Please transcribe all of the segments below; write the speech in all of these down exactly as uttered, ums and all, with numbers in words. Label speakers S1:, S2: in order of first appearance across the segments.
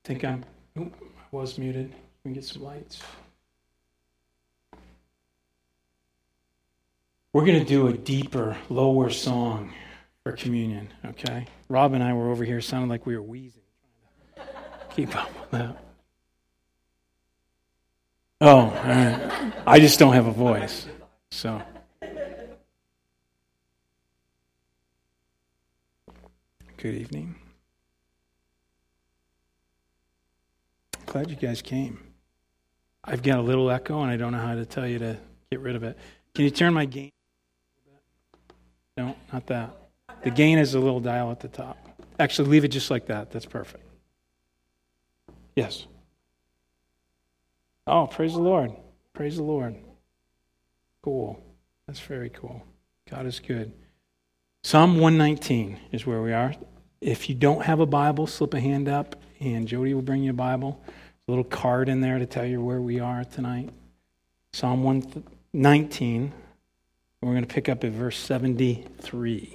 S1: think I'm, oh, I was muted. Let me get some lights. We're going to do a deeper, lower song for communion, okay? Rob and I were over here, sounding like we were wheezing, trying to keep up with that. Oh, all right. I just don't have a voice, so. Good evening. Glad you guys came. I've got a little echo, and I don't know how to tell you to get rid of it. Can you turn my gain? No, not that. The gain is a little dial at the top. Actually, leave it just like that. That's perfect. Yes. Oh, praise the Lord. Praise the Lord. Cool. That's very cool. God is good. Psalm one nineteen is where we are. If you don't have a Bible, slip a hand up, and Jody will bring you a Bible. A little card in there to tell you where we are tonight. Psalm one nineteen. We're going to pick up at verse seventy-three.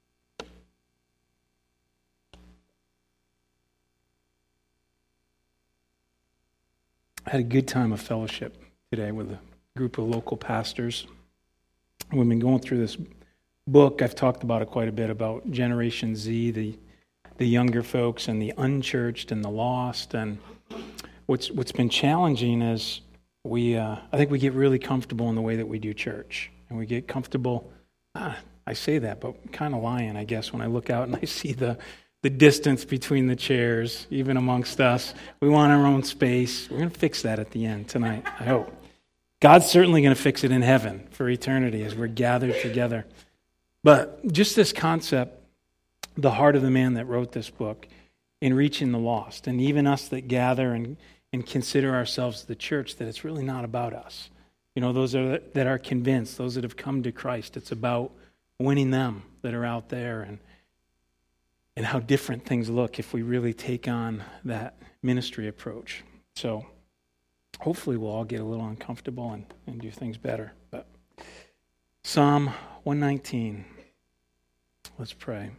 S1: I had a good time of fellowship today with a group of local pastors. We've been going through this book. I've talked about it quite a bit, about Generation Z, the the younger folks and the unchurched and the lost. And what's what's been challenging is we uh, I think we get really comfortable in the way that we do church. And we get comfortable, ah, I say that, but kind of lying, I guess, when I look out and I see the, the distance between the chairs, even amongst us. We want our own space. We're going to fix that at the end tonight, I hope. God's certainly going to fix it in heaven for eternity as we're gathered together. But just this concept, the heart of the man that wrote this book, in reaching the lost, and even us that gather and, and consider ourselves the church, that it's really not about us. You know, those are, that are convinced, those that have come to Christ. It's about winning them that are out there, and and how different things look if we really take on that ministry approach. So hopefully we'll all get a little uncomfortable and, and do things better. But Psalm one nineteen. Let's pray.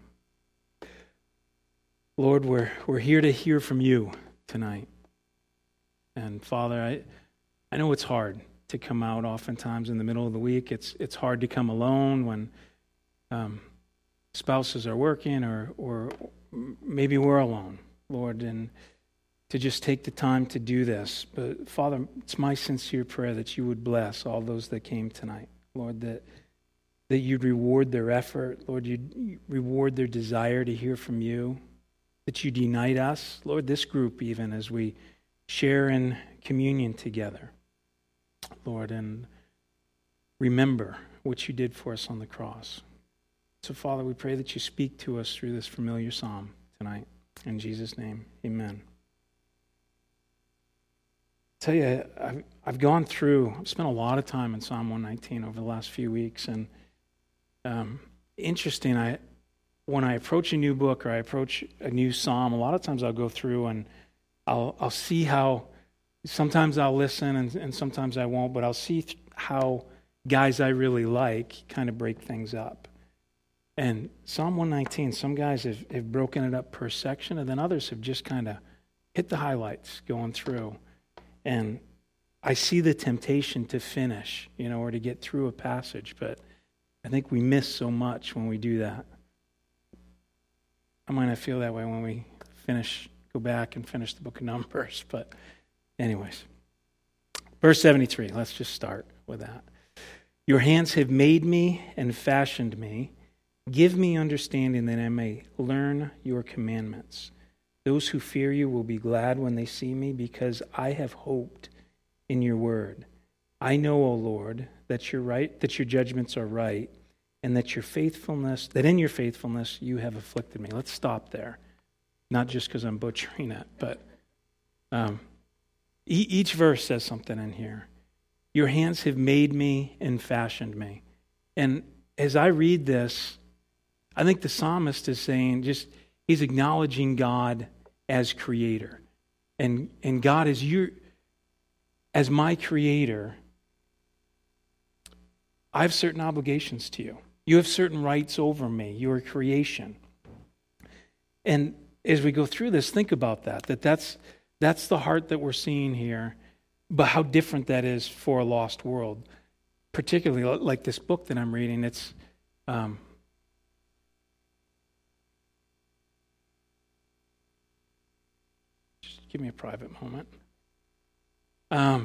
S1: Lord, we're we're here to hear from you tonight. And Father, I I know it's hard to come out oftentimes in the middle of the week. It's it's hard to come alone when um, spouses are working, or or maybe we're alone, Lord, and to just take the time to do this. But Father, it's my sincere prayer that you would bless all those that came tonight, Lord, that that you'd reward their effort, Lord, you'd reward their desire to hear from you, that you'd unite us, Lord, this group even, as we share in communion together, Lord, and remember what you did for us on the cross. So, Father, we pray that you speak to us through this familiar psalm tonight. In Jesus' name, amen. I tell you, I've, I've gone through, I've spent a lot of time in Psalm one nineteen over the last few weeks, and um, interesting, I when I approach a new book or I approach a new psalm, a lot of times I'll go through and I'll I'll see how, sometimes I'll listen and, and sometimes I won't, but I'll see th- how guys I really like kind of break things up. And Psalm one nineteen, some guys have, have broken it up per section, and then others have just kind of hit the highlights going through. And I see the temptation to finish, you know, or to get through a passage, but I think we miss so much when we do that. I might not feel that way when we finish, go back and finish the book of Numbers, but anyways. Verse seventy-three, let's just start with that. Your hands have made me and fashioned me. Give me understanding that I may learn your commandments. Those who fear you will be glad when they see me, because I have hoped in your word. I know, O Lord, that you're right, that your judgments are right, and that your faithfulness, that in your faithfulness you have afflicted me. Let's stop there. Not just because I'm butchering it, but um, e- each verse says something in here. Your hands have made me and fashioned me. And as I read this, I think the psalmist is saying, just he's acknowledging God as creator. And and God is your, as my creator, I have certain obligations to you. You have certain rights over me, your creation. And as we go through this, think about that, that that's, that's the heart that we're seeing here, but how different that is for a lost world. Particularly like this book that I'm reading, it's um, just give me a private moment. Um,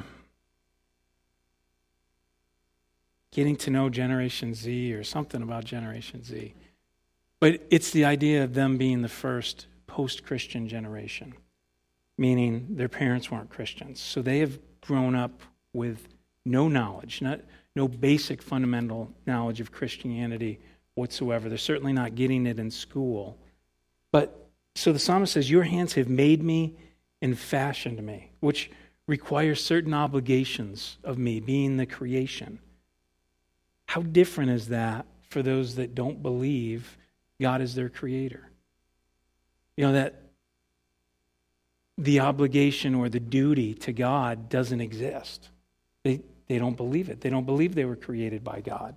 S1: getting to know Generation Z or something about Generation Z. But it's the idea of them being the first post-Christian generation, meaning their parents weren't Christians. So they have grown up with no knowledge, not no basic fundamental knowledge of Christianity whatsoever. They're certainly not getting it in school. But so the psalmist says, your hands have made me and fashioned me, which requires certain obligations of me, being the creation. How different is that for those that don't believe God is their creator? You know, that the obligation or the duty to God doesn't exist. They they don't believe it. They don't believe they were created by God.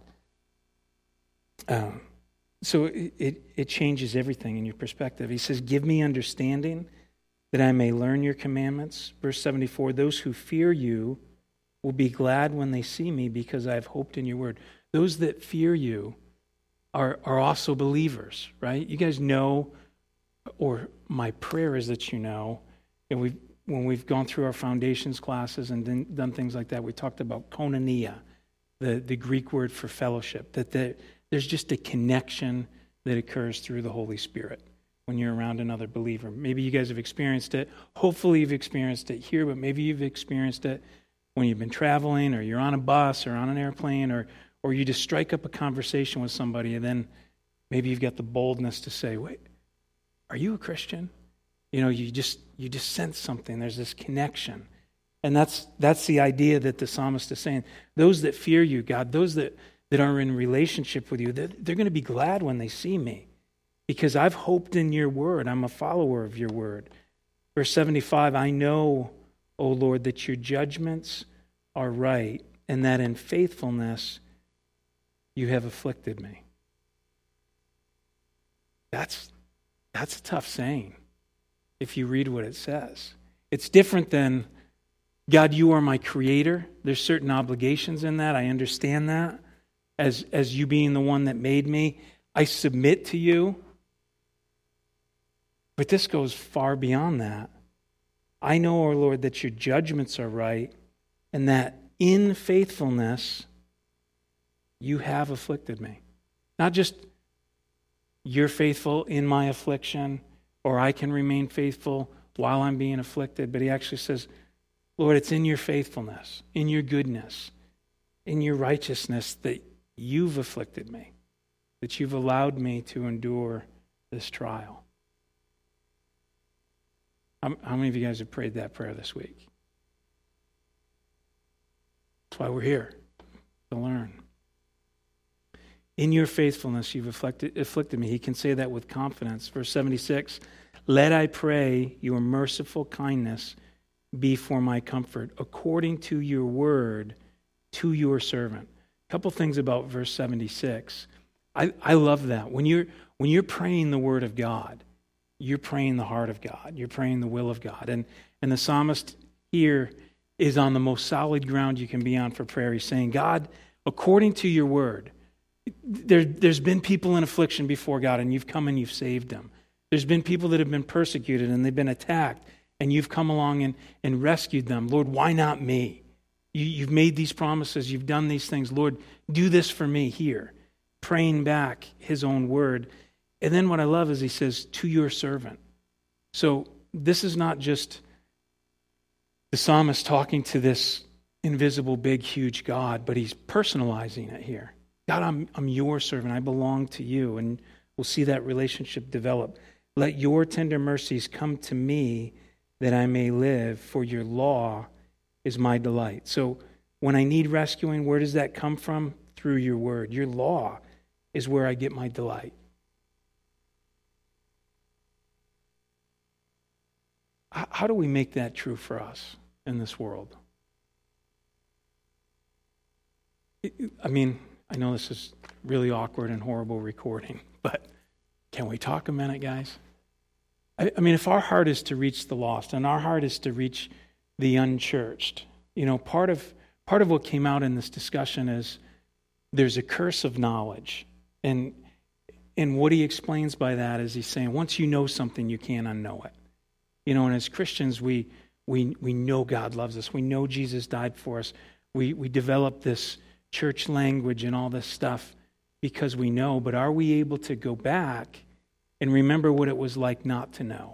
S1: Um, so it, it, it changes everything in your perspective. He says, give me understanding that I may learn your commandments. Verse seventy-four, those who fear you will be glad when they see me because I have hoped in your word. Those that fear you are, are also believers, right? You guys know, or my prayer is that you know, and we've when we've gone through our foundations classes and done, done things like that, we talked about koinonia, the, the Greek word for fellowship, that the, there's just a connection that occurs through the Holy Spirit when you're around another believer. Maybe you guys have experienced it. Hopefully you've experienced it here, but maybe you've experienced it when you've been traveling or you're on a bus or on an airplane or, or you just strike up a conversation with somebody and then maybe you've got the boldness to say, wait, are you a Christian? You know, you just you just sense something. There's this connection. And that's that's the idea that the psalmist is saying. Those that fear you, God, those that, that are in relationship with you, they're, they're going to be glad when they see me because I've hoped in your word. I'm a follower of your word. Verse seventy-five, I know, O Lord, that your judgments are right and that in faithfulness you have afflicted me. That's that's a tough saying. If you read what it says. It's different than, God, you are my creator. There's certain obligations in that. I understand that. As, as you being the one that made me, I submit to you. But this goes far beyond that. I know, O Lord, that your judgments are right and that in faithfulness you have afflicted me. Not just you're faithful in my affliction, or I can remain faithful while I'm being afflicted. But he actually says, Lord, it's in your faithfulness, in your goodness, in your righteousness that you've afflicted me, that you've allowed me to endure this trial. How, how many of you guys have prayed that prayer this week? That's why we're here, to learn. In your faithfulness, you've afflicted, afflicted me. He can say that with confidence. Verse seventy-six, let I pray your merciful kindness be for my comfort, according to your word to your servant. A couple things about verse seventy-six. I, I love that. When you're, when you're praying the word of God, you're praying the heart of God. You're praying the will of God. And, and the psalmist here is on the most solid ground you can be on for prayer. He's saying, God, according to your word, There, there's been people in affliction before God, and you've come and you've saved them. There's been people that have been persecuted, and they've been attacked, and you've come along and, and rescued them. Lord, why not me? You, you've made these promises. You've done these things. Lord, do this for me here. Praying back his own word. And then what I love is he says, to your servant. So this is not just the psalmist talking to this invisible, big, huge God, but he's personalizing it here. God, I'm, I'm your servant. I belong to you. And we'll see that relationship develop. Let your tender mercies come to me that I may live, for your law is my delight. So when I need rescuing, where does that come from? Through your word. Your law is where I get my delight. How, how do we make that true for us in this world? I mean, I know this is really awkward and horrible recording, but can we talk a minute, guys? I, I mean, if our heart is to reach the lost and our heart is to reach the unchurched, you know, part of part of what came out in this discussion is there's a curse of knowledge. And and what he explains by that is he's saying once you know something, you can't unknow it. You know, and as Christians, we we we know God loves us. We know Jesus died for us. We we develop this church language and all this stuff because we know, but are we able to go back and remember what it was like not to know?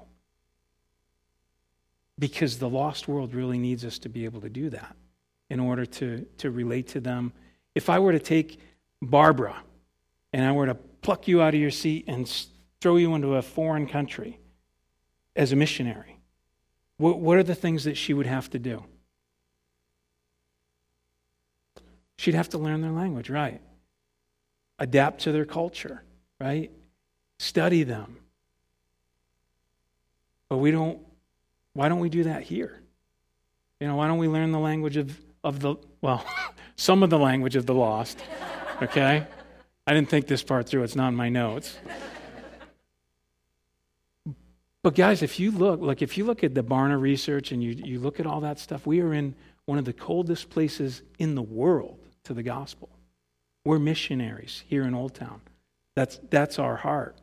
S1: Because the lost world really needs us to be able to do that in order to, to relate to them. If I were to take Barbara and I were to pluck you out of your seat and throw you into a foreign country as a missionary, what, what are the things that she would have to do? She'd have to learn their language, right? Adapt to their culture, right? Study them. But we don't, why don't we do that here? You know, why don't we learn the language of, of the, well, some of the language of the lost, okay? I didn't think this part through. It's not in my notes. But guys, if you look, like if you look at the Barna research and you, you look at all that stuff, we are in one of the coldest places in the world to the gospel. We're missionaries here in Old Town. That's, that's our heart.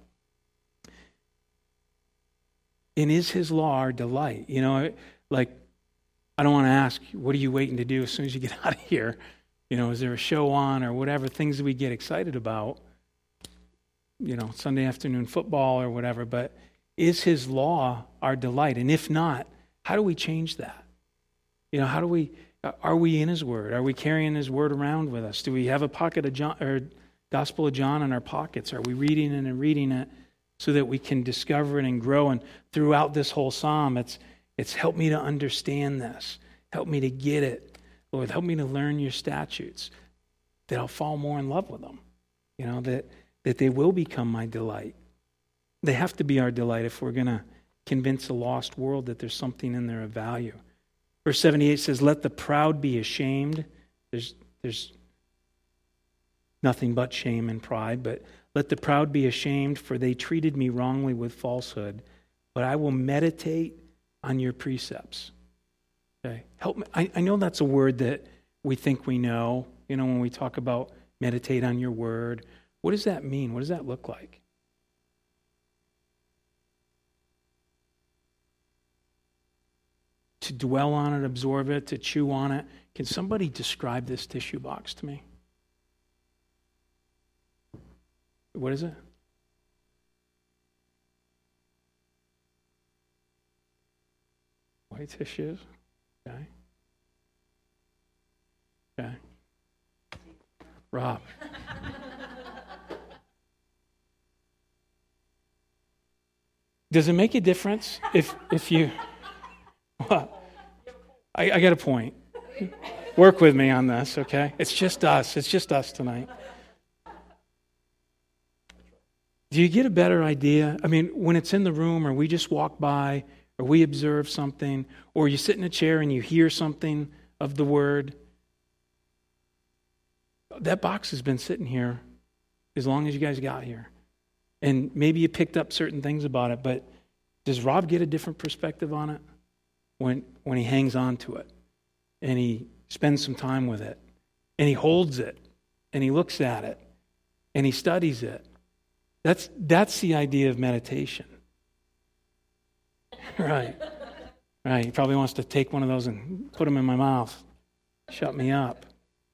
S1: And is his law our delight? You know, like, I don't want to ask, what are you waiting to do as soon as you get out of here? You know, is there a show on or whatever, things that we get excited about? You know, Sunday afternoon football or whatever, but is his law our delight? And if not, how do we change that? You know, how do we, are we in his word? Are we carrying his word around with us? Do we have a pocket of John, or Gospel of John in our pockets? Are we reading it and reading it so that we can discover it and grow? And throughout this whole psalm, it's it's help me to understand this. Help me to get it. Lord, help me to learn your statutes, that I'll fall more in love with them. You know, that, that they will become my delight. They have to be our delight if we're going to convince a lost world that there's something in there of value. Verse seventy-eight says, let the proud be ashamed. There's, there's nothing but shame and pride, but let the proud be ashamed, for they treated me wrongly with falsehood, but I will meditate on your precepts. Okay, help me. I, I know that's a word that we think we know, you know, when we talk about meditate on your word. What does that mean? What does that look like? To dwell on it, absorb it, to chew on it. Can somebody describe this tissue box to me? What is it? White tissues. Okay. Okay. Rob. Does it make a difference if if you... Well, I, I got a point. Work with me on this, okay? It's just us. It's just us tonight. Do you get a better idea? I mean, when it's in the room or we just walk by or we observe something or you sit in a chair and you hear something of the word, that box has been sitting here as long as you guys got here. And maybe you picked up certain things about it, but does Rob get a different perspective on it when when he hangs on to it and he spends some time with it and he holds it and he looks at it and he studies it? That's that's the idea of meditation. Right. Right. He probably wants to take one of those and put them in my mouth. Shut me up.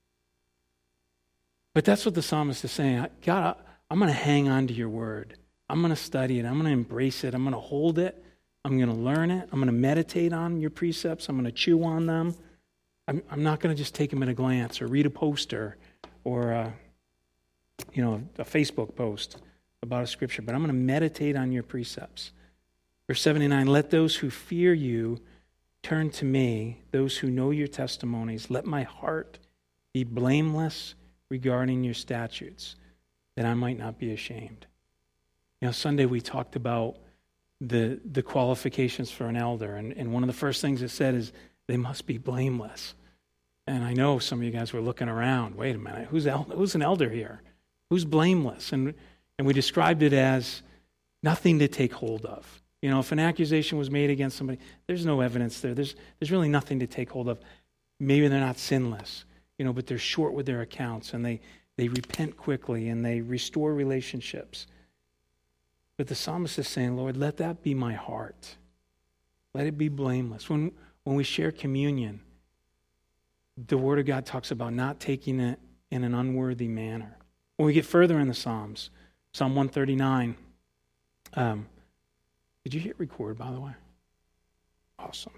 S1: But that's what the psalmist is saying. God, I'm going to hang on to your word. I'm going to study it. I'm going to embrace it. I'm going to hold it. I'm going to learn it. I'm going to meditate on your precepts. I'm going to chew on them. I'm, I'm not going to just take them at a glance or read a poster or a, you know, a Facebook post about a scripture, but I'm going to meditate on your precepts. Verse seventy-nine, let those who fear you turn to me, those who know your testimonies. Let my heart be blameless regarding your statutes, that I might not be ashamed. You know, Sunday we talked about the the qualifications for an elder, and, and one of the first things it said is they must be blameless. And I know some of you guys were looking around, wait a minute, who's el- who's an elder here? Who's blameless? And And we described it as nothing to take hold of. You know, if an accusation was made against somebody, there's no evidence there. There's, there's really nothing to take hold of. Maybe they're not sinless, you know, but they're short with their accounts, and they, they repent quickly, and they restore relationships. But the psalmist is saying, Lord, let that be my heart. Let it be blameless. When, when we share communion, the Word of God talks about not taking it in an unworthy manner. When we get further in the Psalms, Psalm one thirty-nine, um, did you hit record, by the way? Awesome.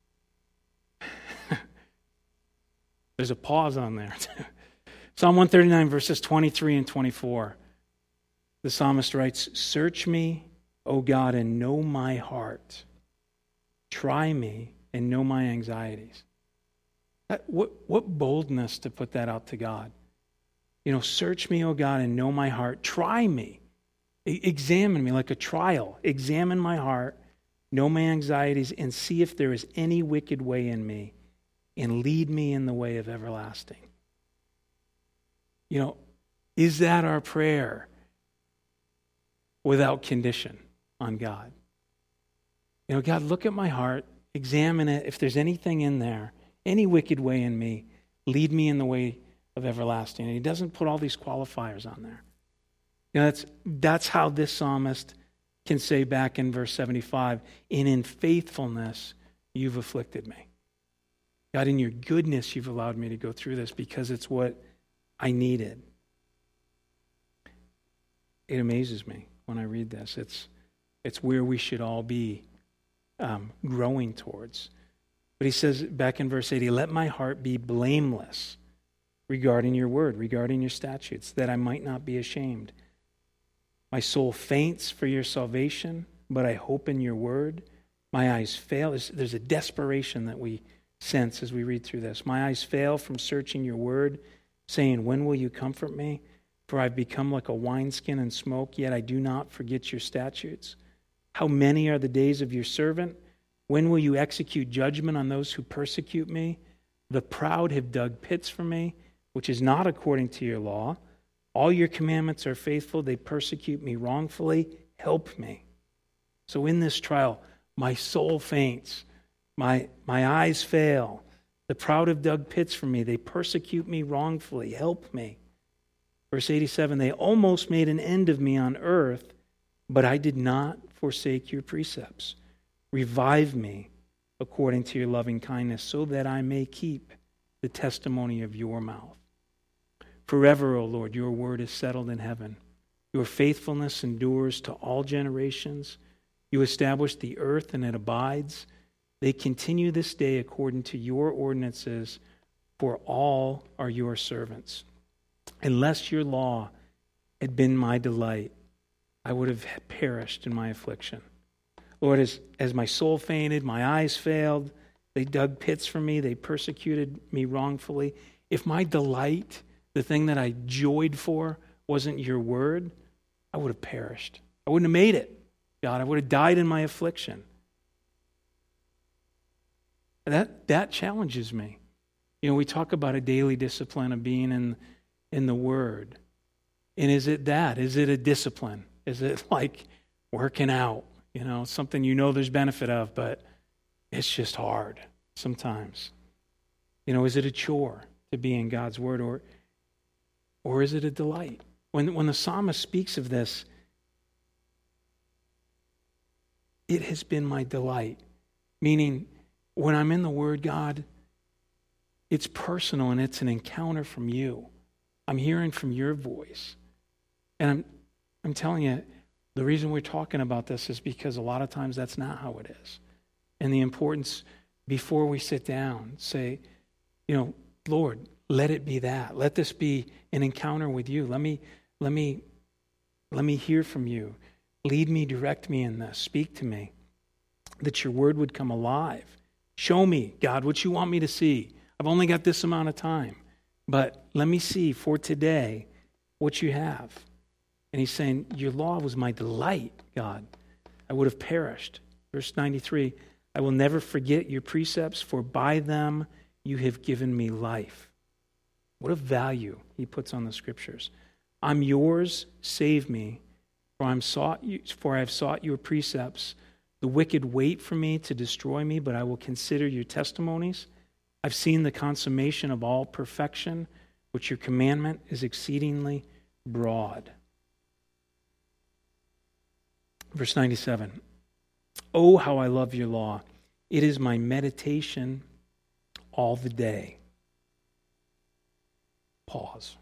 S1: There's a pause on there. Psalm one thirty-nine, verses twenty-three and twenty-four. The psalmist writes, "Search me, O God, and know my heart. Try me and know my anxieties." That, what, what boldness to put that out to God. You know, search me, O God, and know my heart. Try me. E- examine me like a trial. Examine my heart, know my anxieties, and see if there is any wicked way in me, and lead me in the way of everlasting. You know, is that our prayer without condition on God? You know, God, look at my heart, examine it. If there's anything in there, any wicked way in me, lead me in the way of everlasting. And he doesn't put all these qualifiers on there. You know, that's, that's how this psalmist can say back in verse seventy-five, "And in faithfulness you've afflicted me." God, in your goodness you've allowed me to go through this because it's what I needed. It amazes me when I read this. It's, it's where we should all be um, growing towards. But he says back in verse eighty, "Let my heart be blameless regarding your word, regarding your statutes, that I might not be ashamed. My soul faints for your salvation, but I hope in your word. My eyes fail." There's, there's a desperation that we sense as we read through this. "My eyes fail from searching your word, saying, when will you comfort me? For I've become like a wineskin in smoke, yet I do not forget your statutes. How many are the days of your servant? When will you execute judgment on those who persecute me? The proud have dug pits for me, which is not according to your law. All your commandments are faithful. They persecute me wrongfully. Help me." So in this trial, my soul faints. My, my eyes fail. The proud have dug pits for me. They persecute me wrongfully. Help me. Verse eighty-seven, "They almost made an end of me on earth, but I did not forsake your precepts. Revive me according to your loving kindness, so that I may keep the testimony of your mouth. Forever, O Lord, your word is settled in heaven. Your faithfulness endures to all generations. You established the earth, and it abides. They continue this day according to your ordinances, for all are your servants. Unless your law had been my delight, I would have perished in my affliction. Lord, as, as my soul fainted, my eyes failed, they dug pits for me, they persecuted me wrongfully. If my delight, the thing that I joyed for, wasn't your word, I would have perished. I wouldn't have made it, God. I would have died in my affliction. That, that challenges me. You know, we talk about a daily discipline of being in, in the Word. And is it that? Is it a discipline? Is it like working out? You know, something you know there's benefit of, but it's just hard sometimes. You know, is it a chore to be in God's Word, or or is it a delight? When, when the psalmist speaks of this, it has been my delight. Meaning, when I'm in the Word, God, it's personal and it's an encounter from you. I'm hearing from your voice. And I'm I'm telling you, the reason we're talking about this is because a lot of times that's not how it is. And the importance, before we sit down, say, you know, Lord, let it be that. Let this be an encounter with you. Let me, let me, let me hear from you. Lead me, direct me in this. Speak to me. That your word would come alive. Show me, God, what you want me to see. I've only got this amount of time. But let me see for today what you have. And he's saying, your law was my delight, God. I would have perished. Verse ninety-three, "I will never forget your precepts, for by them you have given me life." What a value he puts on the scriptures. "I'm yours, save me, for I'm sought you, for I have sought your precepts. The wicked wait for me to destroy me, but I will consider your testimonies. I've seen the consummation of all perfection, which your commandment is exceedingly broad. Verse ninety-seven. Oh, how I love your law. It is my meditation all the day. Pause.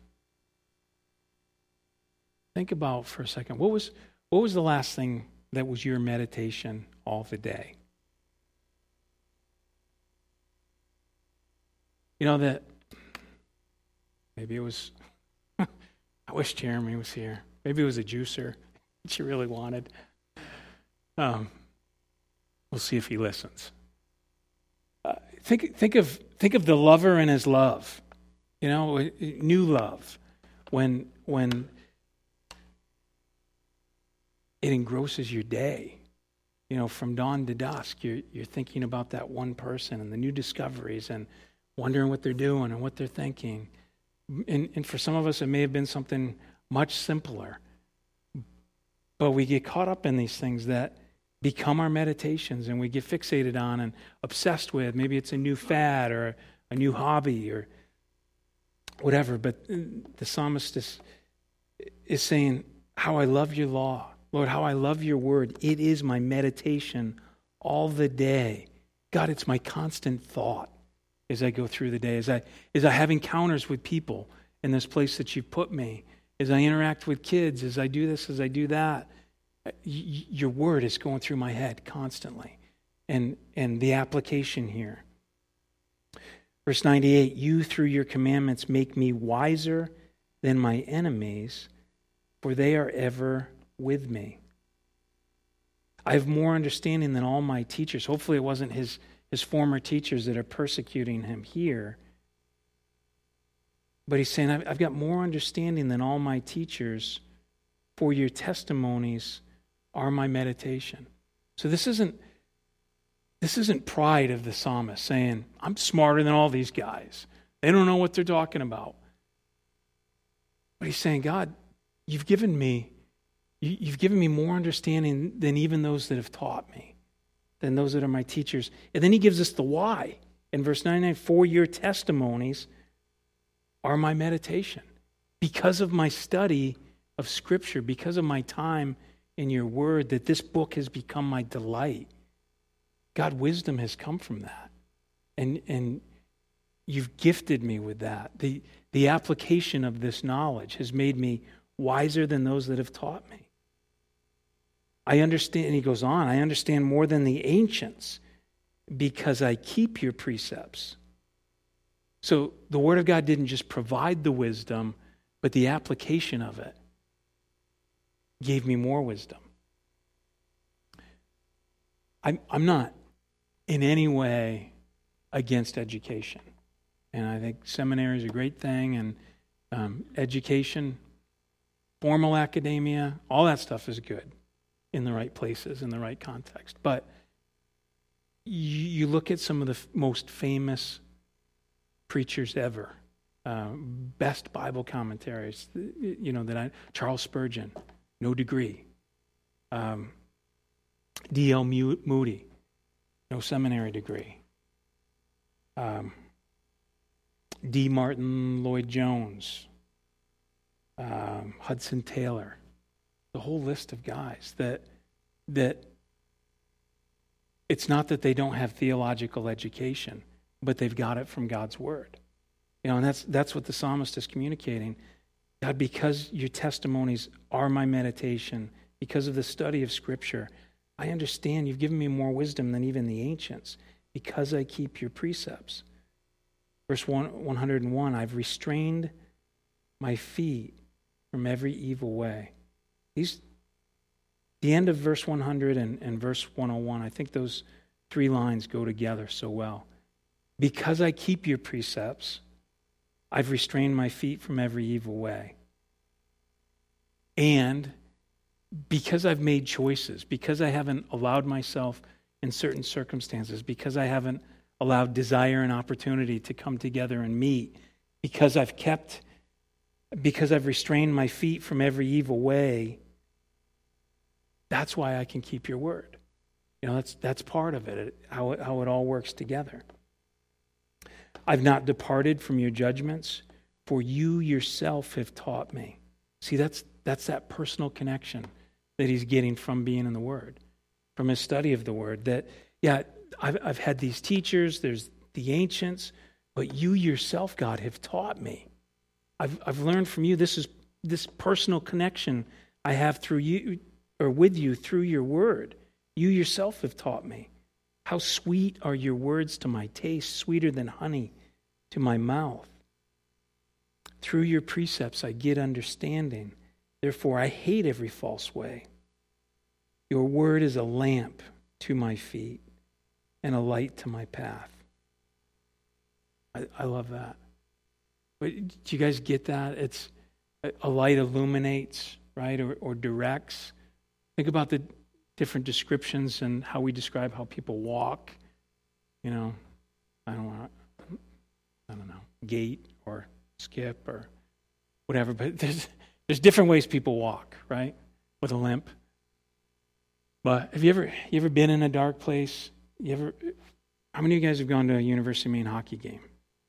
S1: Think about for a second. What was, what was the last thing that was your meditation all the day? You know that maybe it was, I wish Jeremy was here. Maybe it was a juicer that you really wanted. Um, we'll see if he listens. Uh, think, think of, think of the lover and his love. You know, new love. When, when it engrosses your day. You know, from dawn to dusk, you're, you're thinking about that one person and the new discoveries and wondering what they're doing and what they're thinking. And, and for some of us, it may have been something much simpler. But we get caught up in these things that become our meditations and we get fixated on and obsessed with. Maybe it's a new fad or a new hobby or whatever. But the psalmist is, is saying, how I love your law. Lord, how I love your word. It is my meditation all the day. God, it's my constant thought as I go through the day, as I, as I have encounters with people in this place that you've put me, as I interact with kids, as I do this, as I do that. Y- your word is going through my head constantly. And, and the application here. Verse ninety-eight, you through your commandments make me wiser than my enemies, for they are ever with me. I have more understanding than all my teachers. Hopefully it wasn't his, his former teachers that are persecuting him here. But he's saying, I've, I've got more understanding than all my teachers, for your testimonies are my meditation. So this isn't this isn't pride of the psalmist saying, I'm smarter than all these guys. They don't know what they're talking about. But he's saying, God, you've given me You've given me more understanding than even those that have taught me, than those that are my teachers. And then he gives us the why. In verse ninety-nine, for your testimonies are my meditation. Because of my study of Scripture, because of my time in your word, that this book has become my delight. God, wisdom has come from that. And, and you've gifted me with that. The, the application of this knowledge has made me wiser than those that have taught me. I understand, and he goes on, I understand more than the ancients because I keep your precepts. So the Word of God didn't just provide the wisdom, but the application of it gave me more wisdom. I'm, I'm not in any way against education. And I think seminary is a great thing, and um, education, formal academia, all that stuff is good in the right places, in the right context. But you, you look at some of the f- most famous preachers ever, uh, best Bible commentaries, you know, that I, Charles Spurgeon, no degree. Um, D L Moody, no seminary degree. Um, D. Martin Lloyd-Jones, um, Hudson Taylor, the whole list of guys that that it's not that they don't have theological education, but they've got it from God's word. You know, and that's that's what the psalmist is communicating. God, because your testimonies are my meditation, because of the study of Scripture, I understand you've given me more wisdom than even the ancients, because I keep your precepts. Verse one hundred one, I've restrained my feet from every evil way. These, the end of verse one hundred and, and verse one oh one, I think those three lines go together so well. Because I keep your precepts, I've restrained my feet from every evil way. And because I've made choices, because I haven't allowed myself in certain circumstances, because I haven't allowed desire and opportunity to come together and meet, because I've kept, because I've restrained my feet from every evil way, that's why I can keep your word. You know, that's that's part of it, how it, how it all works together. I've not departed from your judgments, for you yourself have taught me. See, that's that's that personal connection that he's getting from being in the Word, from his study of the Word. That, yeah, I've, I've had these teachers, there's the ancients, but you yourself, God, have taught me. I've I've learned from you. This is this personal connection I have through you, or with you through your Word. You yourself have taught me. How sweet are your words to my taste, sweeter than honey to my mouth. Through your precepts I get understanding. Therefore I hate every false way. Your word is a lamp to my feet and a light to my path. I, I love that. But do you guys get that? It's a light illuminates, right, or, or directs. Think about the different descriptions and how we describe how people walk. You know, I don't want, I don't know, gait or skip or whatever. But there's there's different ways people walk, right, with a limp. But have you ever you ever been in a dark place? You ever? How many of you guys have gone to a University of Maine hockey game?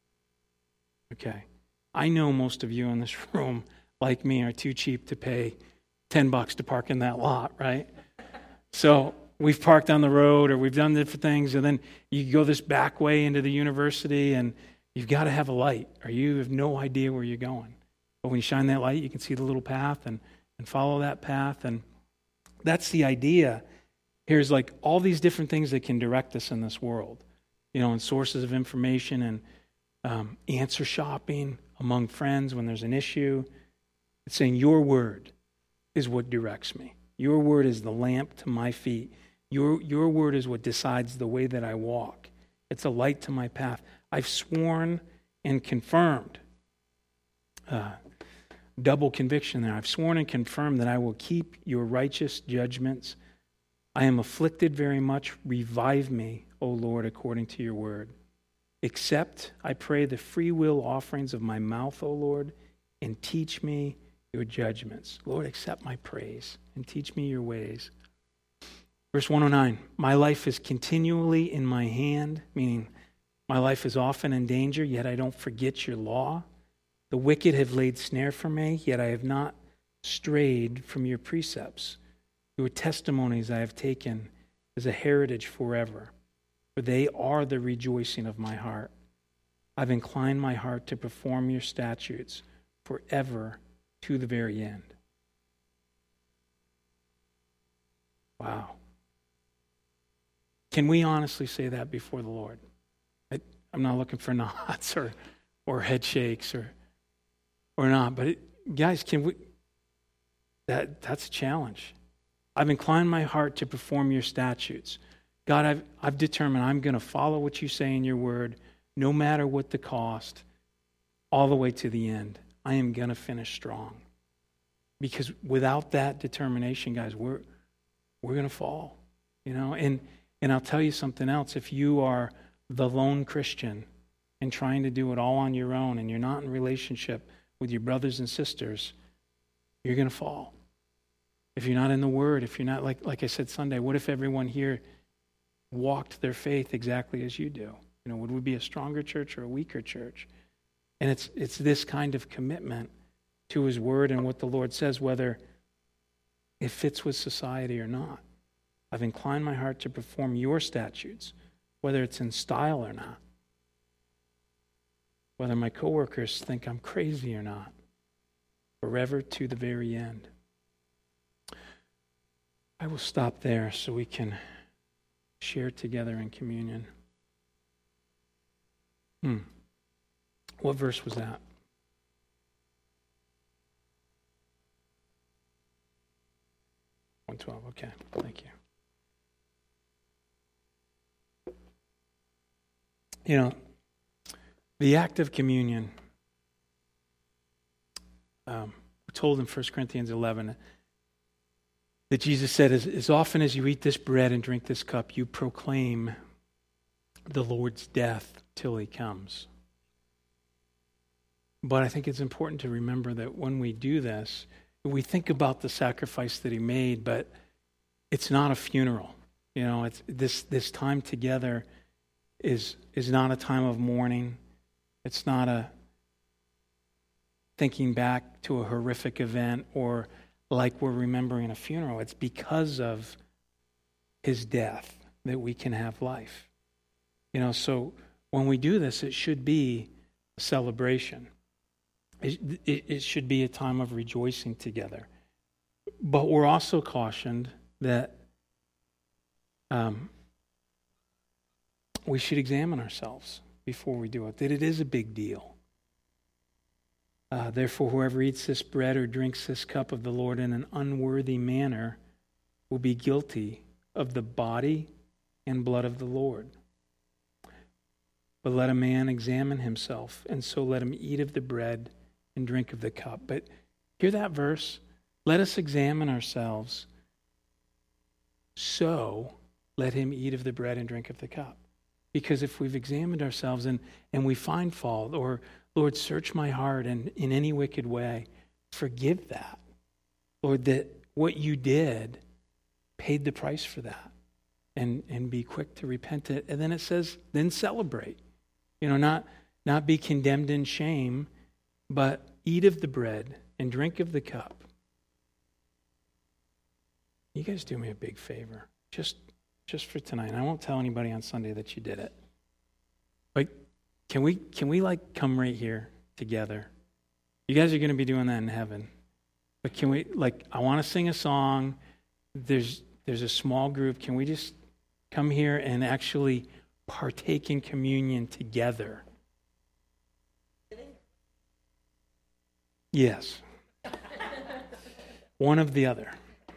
S1: Okay, I know most of you in this room, like me, are too cheap to pay ten bucks to park in that lot, right? So we've parked on the road, or we've done different things, and then you go this back way into the university, and you've got to have a light, or you have no idea where you're going. But when you shine that light, you can see the little path and, and follow that path. And that's the idea. Here's like all these different things that can direct us in this world, you know, and sources of information and um, answer shopping among friends when there's an issue. It's saying your word is what directs me. Your word is the lamp to my feet. Your, your word is what decides the way that I walk. It's a light to my path. I've sworn and confirmed. Uh, double conviction there. I've sworn and confirmed that I will keep your righteous judgments. I am afflicted very much. Revive me, O Lord, according to your word. Accept, I pray, the free will offerings of my mouth, O Lord, and teach me your judgments. Lord, accept my praise and teach me your ways. Verse one oh nine, my life is continually in my hand, meaning my life is often in danger, yet I don't forget your law. The wicked have laid snare for me, yet I have not strayed from your precepts. Your testimonies I have taken as a heritage forever, for they are the rejoicing of my heart. I've inclined my heart to perform your statutes forever to the very end. Wow. Can we honestly say that before the Lord? I, I'm not looking for nods or, or head shakes or or not, but it, guys, can we? That that's a challenge. I've inclined my heart to perform your statutes. God, I've I've determined I'm going to follow what you say in your word, no matter what the cost, all the way to the end. I am going to finish strong. Because without that determination, guys, we're we're going to fall. You know, and and I'll tell you something else. If you are the lone Christian and trying to do it all on your own and you're not in relationship with your brothers and sisters, you're going to fall. If you're not in the Word, if you're not, like like I said Sunday, what if everyone here walked their faith exactly as you do? You know, would we be a stronger church or a weaker church? And it's it's this kind of commitment to His Word and what the Lord says, whether it fits with society or not. I've inclined my heart to perform your statutes, whether it's in style or not. Whether my coworkers think I'm crazy or not. Forever to the very end. I will stop there so we can share together in communion. Hmm. What verse was that? one twelve, okay. Thank you. You know, the act of communion, um, we're told in First Corinthians eleven that Jesus said, as, as often as you eat this bread and drink this cup, you proclaim the Lord's death till He comes. But I think it's important to remember that when we do this, we think about the sacrifice that He made, but it's not a funeral. You know, it's this this time together is is not a time of mourning. It's not a thinking back to a horrific event or like we're remembering a funeral. It's because of his death that we can have life. You know, so when we do this, it should be a celebration. It, it, it should be a time of rejoicing together. But we're also cautioned that um, we should examine ourselves before we do it, that it is a big deal. Uh, Therefore, whoever eats this bread or drinks this cup of the Lord in an unworthy manner will be guilty of the body and blood of the Lord. But let a man examine himself, and so let him eat of the bread and drink of the cup. But hear that verse? Let us examine ourselves, so let him eat of the bread and drink of the cup. Because if we've examined ourselves and, and we find fault, or, Lord, search my heart and in any wicked way, forgive that. Lord, that what you did paid the price for that. And, and be quick to repent it. And then it says, then celebrate. You know, not, not be condemned in shame, but eat of the bread and drink of the cup. You guys do me a big favor, just just for tonight. And I won't tell anybody on Sunday that you did it. But can we can we like come right here together? You guys are going to be doing that in heaven. But can we, like, I want to sing a song. There's there's a small group. Can we just come here and actually partake in communion together? Yes. One of the other.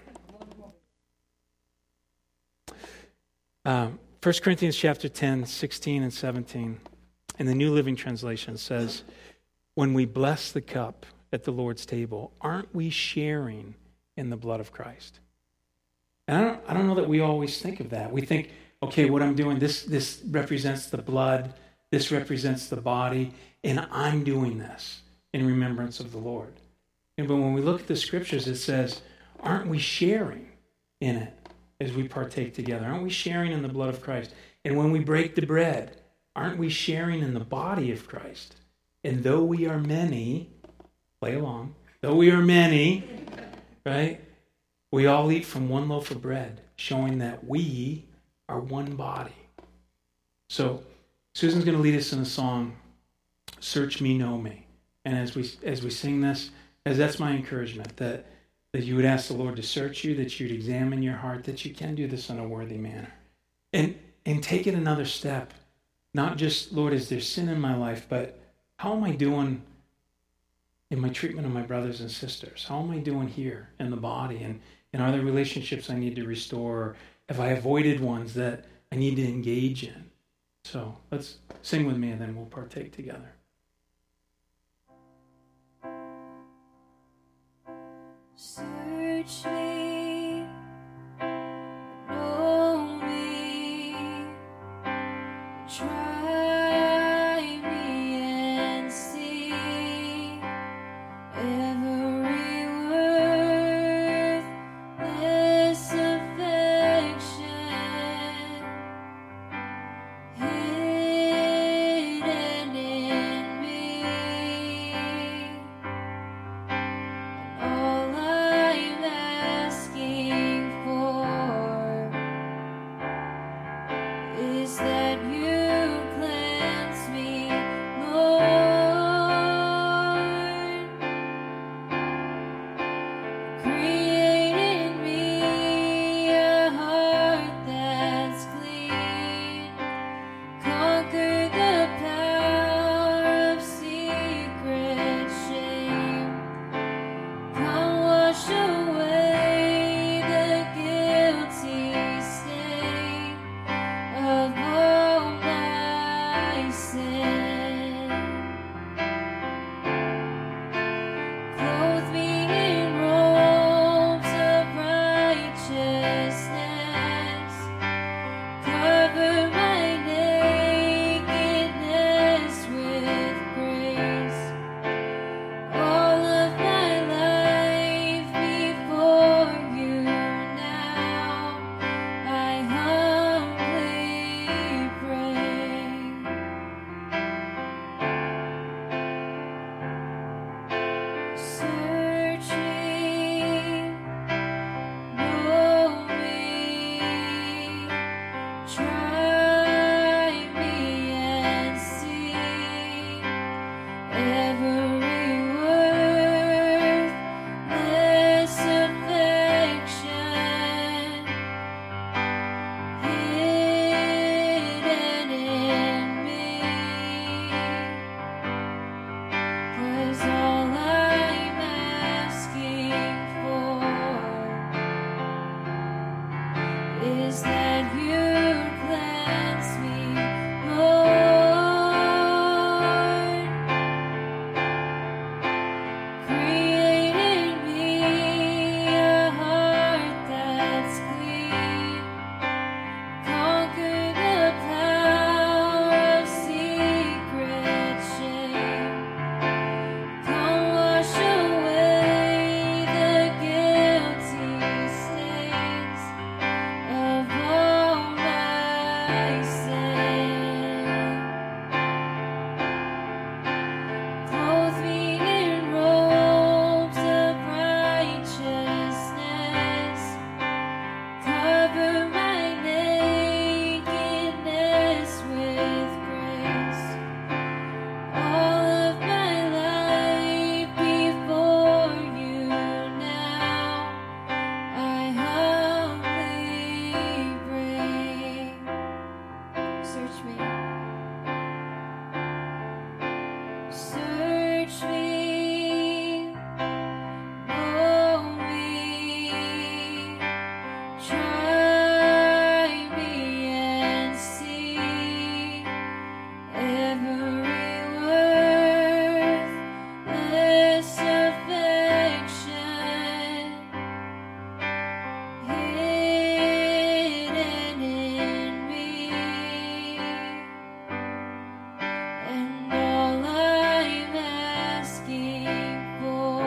S1: Um, First Corinthians chapter ten, sixteen and seventeen in the New Living Translation says, when we bless the cup at the Lord's table, aren't we sharing in the blood of Christ? And I don't, I don't know that we always think of that. We think, okay, what I'm doing, this, this represents the blood, this represents the body, and I'm doing this in remembrance of the Lord. And but when we look at the scriptures, it says, aren't we sharing in it as we partake together? Aren't we sharing in the blood of Christ? And when we break the bread, aren't we sharing in the body of Christ? And though we are many, play along, though we are many, right, we all eat from one loaf of bread, showing that we are one body. So Susan's going to lead us in a song, Search Me, Know Me. And as we as we sing this, as that's my encouragement, that, that you would ask the Lord to search you, that you'd examine your heart, that you can do this in a worthy manner. And and take it another step. Not just, Lord, is there sin in my life, but how am I doing in my treatment of my brothers and sisters? How am I doing here in the body? And, and are there relationships I need to restore? Have I avoided ones that I need to engage in? So let's sing with me and then we'll partake together.
S2: Search me, know me, try me and see every worthless affection hidden in me. All I'm asking for is that you cleanse Search me, know me, try me and see every worthless affection hidden in me. And all I'm asking for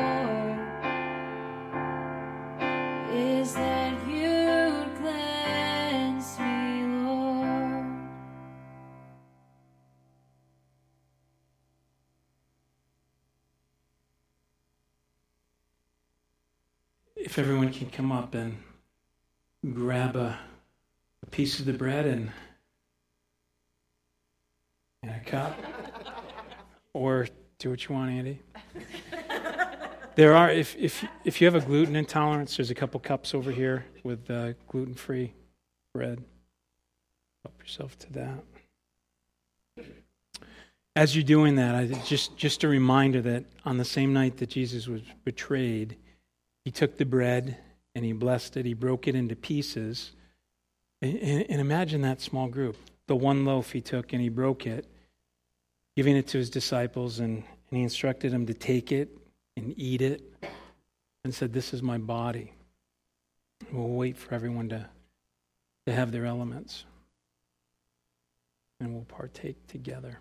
S2: is that you'd cleanse me, Lord.
S1: If everyone can come up and grab a, a piece of the bread and, and a cup, or do what you want, Andy. There are, if if if you have a gluten intolerance, there's a couple cups over here with uh, gluten-free bread. Help yourself to that. As you're doing that, I just just a reminder that on the same night that Jesus was betrayed, he took the bread and he blessed it. He broke it into pieces. And, and, and imagine that small group. The one loaf he took and he broke it, giving it to his disciples, and, and he instructed them to take it and eat it and said, "This is my body." We'll wait for everyone to, to have their elements. And we'll partake together.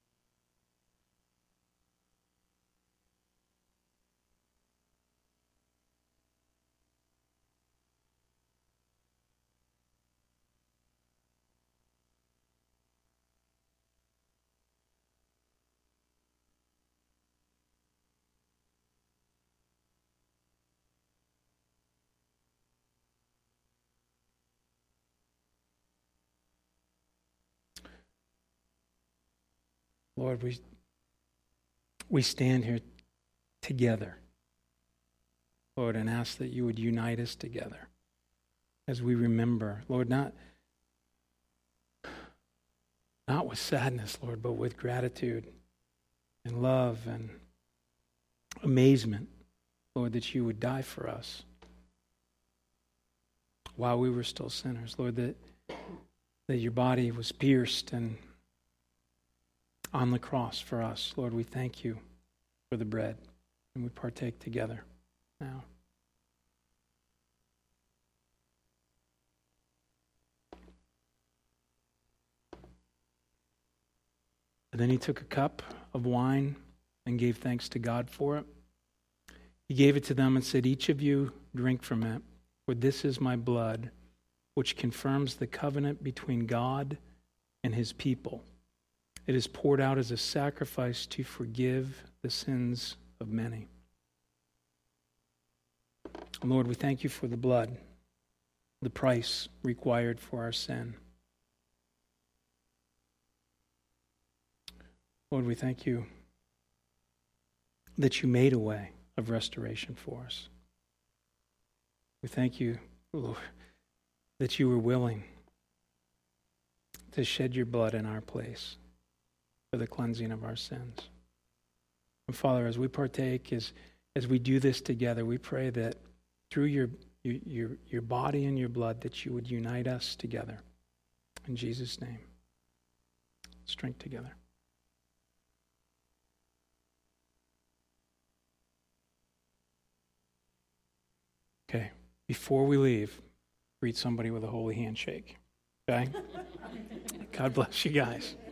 S1: Lord, we we stand here together, Lord, and ask that you would unite us together as we remember, Lord, not, not with sadness, Lord, but with gratitude and love and amazement, Lord, that you would die for us while we were still sinners. Lord, that, that your body was pierced and on the cross for us. Lord, we thank you for the bread, and we partake together now. And then he took a cup of wine and gave thanks to God for it. He gave it to them and said, "Each of you drink from it, for this is my blood, which confirms the covenant between God and his people. It is poured out as a sacrifice to forgive the sins of many." Lord, we thank you for the blood, the price required for our sin. Lord, we thank you that you made a way of restoration for us. We thank you, Lord, that you were willing to shed your blood in our place for the cleansing of our sins. And Father, as we partake, as as we do this together, we pray that through your your your body and your blood, that you would unite us together. In Jesus' name, let's drink together. Okay, before we leave, greet somebody with a holy handshake. Okay? God bless you guys.